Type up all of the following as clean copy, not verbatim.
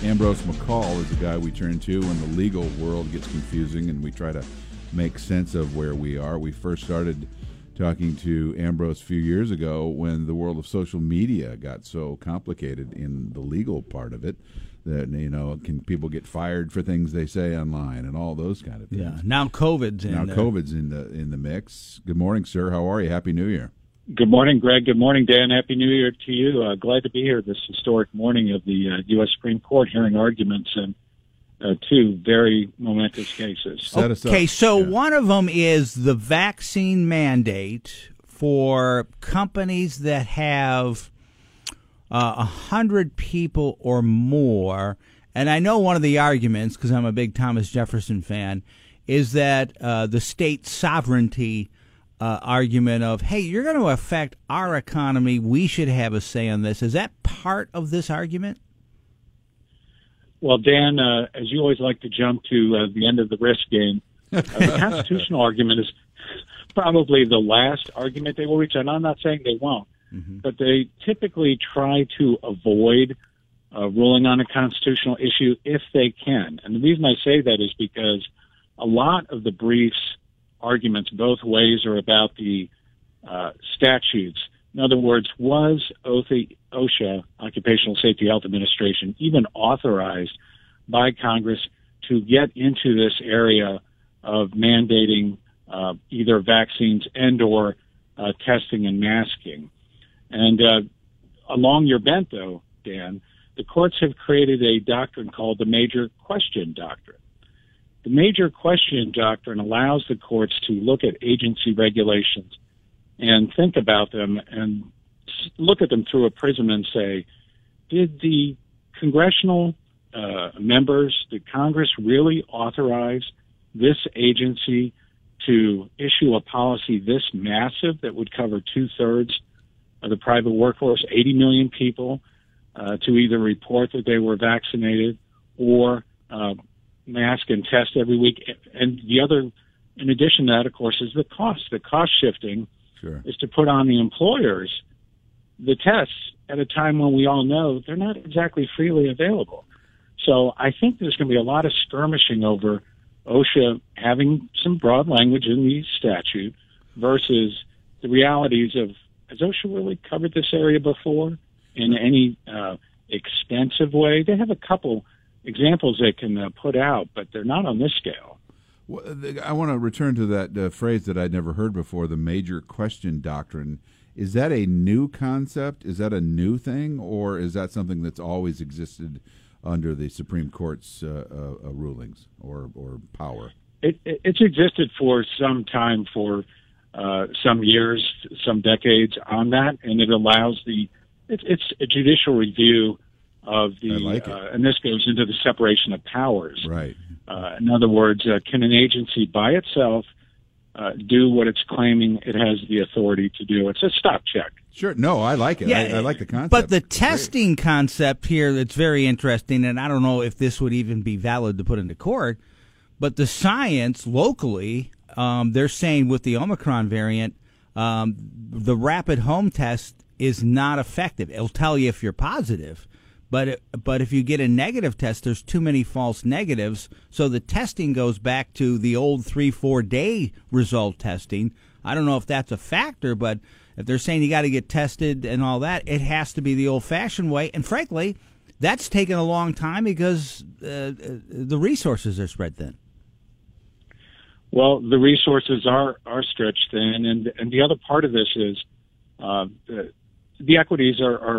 Ambrose McCall is the guy we turn to when the legal world gets confusing and we try to make sense of where we are. We first started talking to Ambrose a few years ago when the world of social media got so complicated in the legal part of it that, can people get fired for things they say online and all those kind of things. Yeah. Now COVID's in the mix. Good morning, sir. How are you? Happy New Year. Good morning, Greg. Good morning, Dan. Happy New Year to you. Glad to be here this historic morning of the U.S. Supreme Court hearing arguments in two very momentous cases. Okay, so one of them is the vaccine mandate for companies that have 100 people or more. And I know one of the arguments, because I'm a big Thomas Jefferson fan, is that the state sovereignty argument of, hey, you're going to affect our economy, we should have a say on this. Is that part of this argument? Well, Dan, as you always like to jump to the end of the risk game, the constitutional argument is probably the last argument they will reach, and I'm not saying they won't, but they typically try to avoid ruling on a constitutional issue if they can. And the reason I say that is because a lot of the briefs arguments both ways are about the statutes. In other words, was OSHA, Occupational Safety Health Administration, even authorized by Congress to get into this area of mandating either vaccines and or testing and masking? And along your bent, though, Dan, the courts have created a doctrine called the Major Question Doctrine. The Major Question Doctrine allows the courts to look at agency regulations and think about them and look at them through a prism and say, did the congressional members, did Congress really authorize this agency to issue a policy this massive that would cover 2/3 of the private workforce, 80 million people, to either report that they were vaccinated or mask and test every week? And the other, in addition to that, of course, is the cost. The cost shifting is to put on the employers the tests at a time when we all know they're not exactly freely available. So I think there's going to be a lot of skirmishing over OSHA having some broad language in the statute versus the realities of, has OSHA really covered this area before in any extensive way? They have a couple examples they can put out, but they're not on this scale. Well, I want to return to that phrase that I'd never heard before, the Major Question Doctrine. Is that a new concept? Is that a new thing? Or is that something that's always existed under the Supreme Court's rulings or power? It's existed for some time, for some years, some decades on that, and it allows it's a judicial review of the, and this goes into the separation of powers. Right. In other words, can an agency by itself do what it's claiming it has the authority to do? It's a stop check. Sure. No, I like it. I like the concept. But the testing concept here, it's very interesting, and I don't know if this would even be valid to put into court, but the science locally, they're saying with the Omicron variant, the rapid home test is not effective. It'll tell you if you're positive. But if you get a negative test, there's too many false negatives. So the testing goes back to the old 3-4 day result testing. I don't know if that's a factor, but if they're saying you got to get tested and all that, it has to be the old-fashioned way. And frankly, that's taken a long time because the resources are spread thin. Well, the resources are stretched thin, and the other part of this is the equities are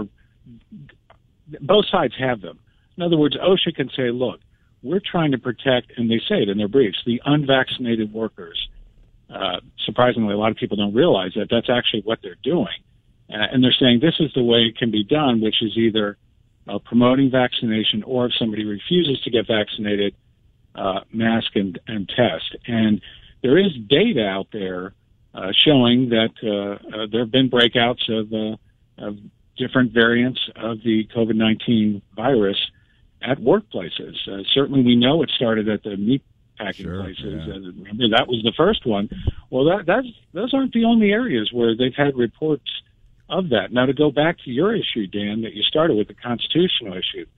both sides have them. In other words, OSHA can say, look, we're trying to protect, and they say it in their briefs, the unvaccinated workers. Surprisingly, a lot of people don't realize that that's actually what they're doing. And they're saying this is the way it can be done, which is either promoting vaccination or if somebody refuses to get vaccinated, mask and test. And there is data out there showing that there have been breakouts of different variants of the COVID-19 virus at workplaces. Certainly we know it started at the meat packing places. Yeah. Remember, that was the first one. Well, those aren't the only areas where they've had reports of that. Now, to go back to your issue, Dan, that you started with, the constitutional issue,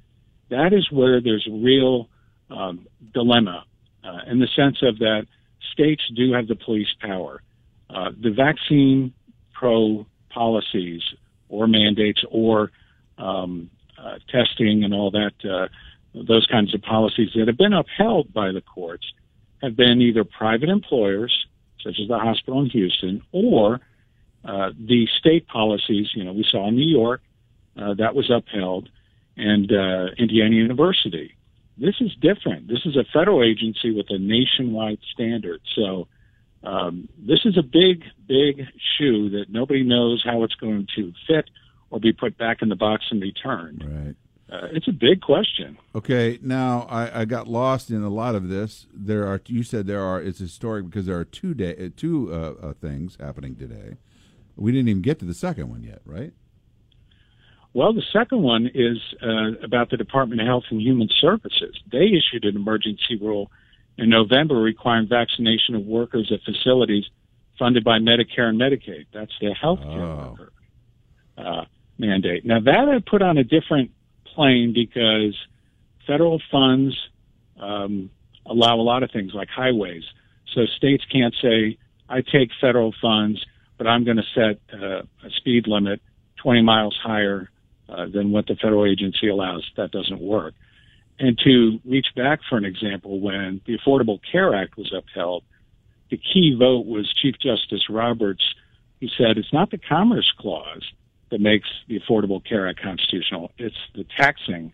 that is where there's a real dilemma in the sense of that states do have the police power. The vaccine pro policies or mandates or testing and all that, those kinds of policies that have been upheld by the courts have been either private employers, such as the hospital in Houston, or the state policies. We saw in New York that was upheld, and Indiana University. This is different. This is a federal agency with a nationwide standard. So this is a big, big shoe that nobody knows how it's going to fit or be put back in the box and returned. Right. It's a big question. Okay, now I got lost in a lot of this. You said it's historic because there are two things happening today. We didn't even get to the second one yet, right? Well, the second one is about the Department of Health and Human Services. They issued an emergency rule in November requiring vaccination of workers at facilities funded by Medicare and Medicaid. That's the healthcare worker mandate. Now, that I put on a different plane because federal funds allow a lot of things like highways. So states can't say, I take federal funds, but I'm going to set a speed limit 20 miles higher than what the federal agency allows. That doesn't work. And to reach back for an example, when the Affordable Care Act was upheld, the key vote was Chief Justice Roberts, who said it's not the Commerce Clause that makes the Affordable Care Act constitutional. It's the taxing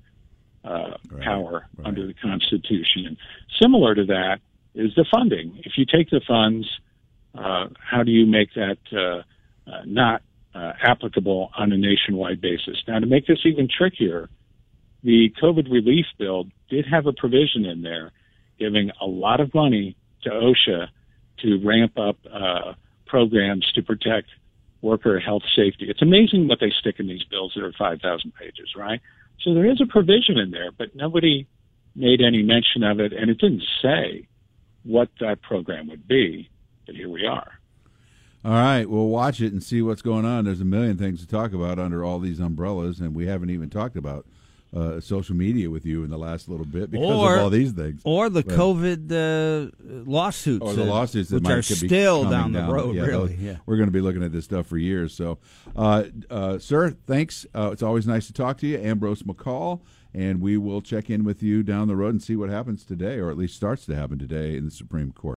power under the Constitution. Similar to that is the funding. If you take the funds, how do you make that not applicable on a nationwide basis? Now, to make this even trickier, the COVID relief bill did have a provision in there giving a lot of money to OSHA to ramp up programs to protect worker health safety. It's amazing what they stick in these bills that are 5,000 pages, right? So there is a provision in there, but nobody made any mention of it, and it didn't say what that program would be, but here we are. All right, we'll watch it and see what's going on. There's a million things to talk about under all these umbrellas, and we haven't even talked about social media with you in the last little bit because of all these things. Or the COVID lawsuits. Or the lawsuits that which are still down the road, really. Yeah. We're going to be looking at this stuff for years. So, sir, thanks. It's always nice to talk to you, Ambrose McCall, and we will check in with you down the road and see what happens today, or at least starts to happen today in the Supreme Court.